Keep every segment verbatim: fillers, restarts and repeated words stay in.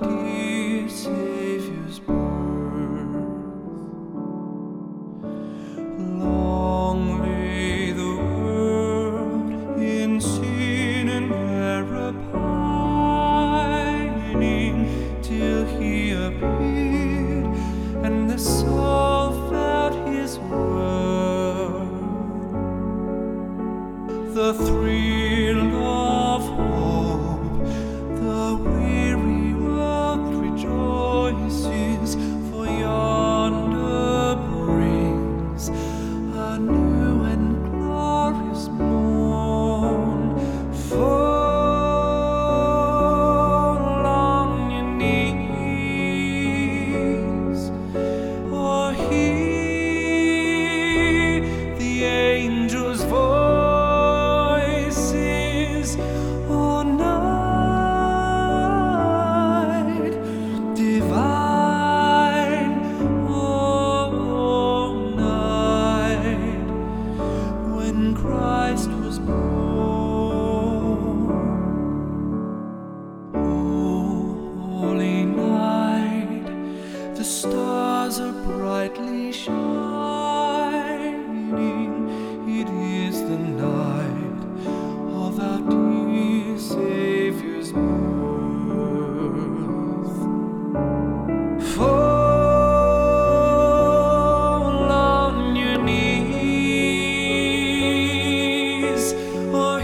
dear Saviour's birth. Long lay the world in sin and error pining, till He appeared and the soul felt His worth. The thrill of hope, the weary world rejoices, for yonder brings a new and glorious morn. Fall on your knees, or hear the angels' voices. O night divine, O night when Christ was born. O holy night, the stars are brightly shining. It is the night of our dear Saviour's birth. Fall on your knees, or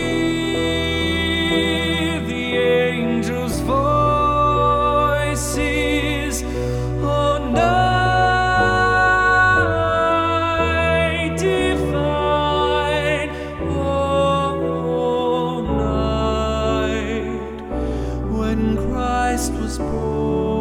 hear the angels' voices. O night divine, O night when Christ was born.